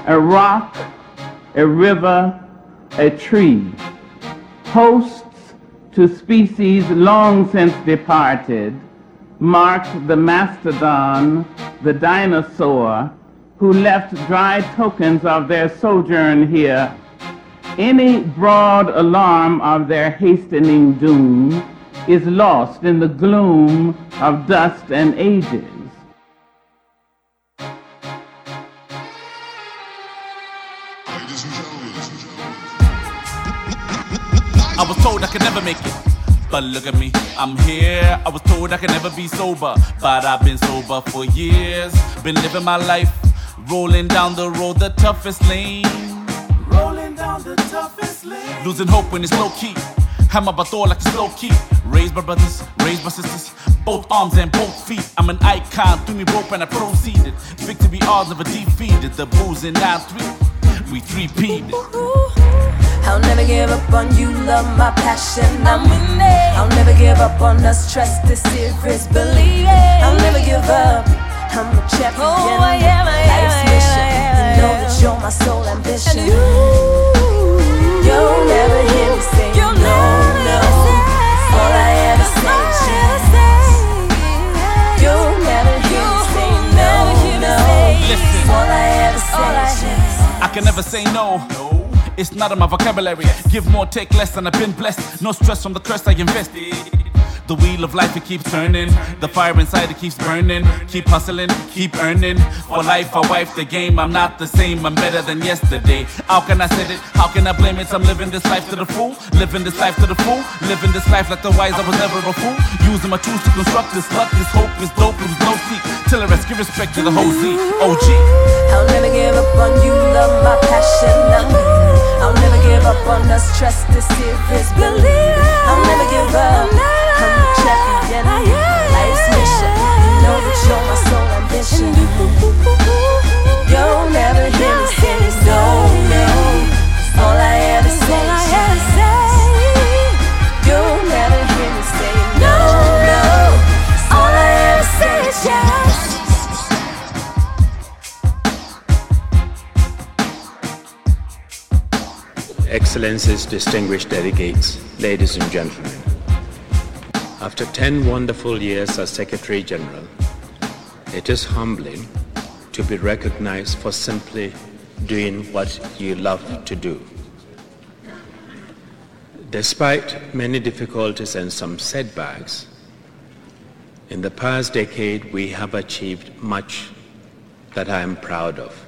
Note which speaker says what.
Speaker 1: a rock, a river, a tree, hosts to species long since departed, marked the mastodon, the dinosaur, who left dry tokens of their sojourn here. Any broad alarm of their hastening doom is lost in the gloom of dust and ages.
Speaker 2: I was told I could never make it, but look at me, I'm here. I was told I could never be sober, but I've been sober for years. Been living my life, rolling down the road, the toughest lane. Rolling down the toughest lane. Losing hope when it's low key. Hammer by Thor like it's low key. Raised my brothers, raised my sisters, both arms and both feet. I'm an icon, threw me rope and I proceeded. Victory odds never defeated. The booze in 9-3, we three-peated.
Speaker 3: I'll never give up on you, love my passion, I'm winning. I'll never give up on us, trust is serious, believe it. I'll never give up, I'm a champion. Life's mission, you know that you're my sole ambition. You'll never hear me say no, no. All I ever say is yes. You'll never hear me say no, no.
Speaker 2: Listen.
Speaker 3: All I ever say is yes.
Speaker 2: I can never say no. It's not in my vocabulary. Give more, take less, and I've been blessed. No stress from the crest I invested. The wheel of life, it keeps turning. The fire inside, it keeps burning. Keep hustling, keep earning. For life, I wife the game. I'm not the same, I'm better than yesterday. How can I say it? How can I blame it? I'm living this life to the full. Living this life to the full. Living this life like the wise, I was never a fool. Using my tools to construct this luck. This hope is dope, it was no seek. Till I rescue respect to the whole Z. OG.
Speaker 3: I'll never give up on you, love my passion, I'll never give up on us, trust is serious, believe it. I'll never give up, I'm the champion. Life's mission, you know that you're my sole ambition. You'll never hear me say no, no. All I ever say is yes. You'll never hear me say no, no. All I ever say is yes.
Speaker 4: Excellencies, distinguished delegates, ladies and gentlemen. After 10 wonderful years as Secretary General, it is humbling to be recognized for simply doing what you love to do. Despite many difficulties and some setbacks, in the past decade we have achieved much that I am proud of.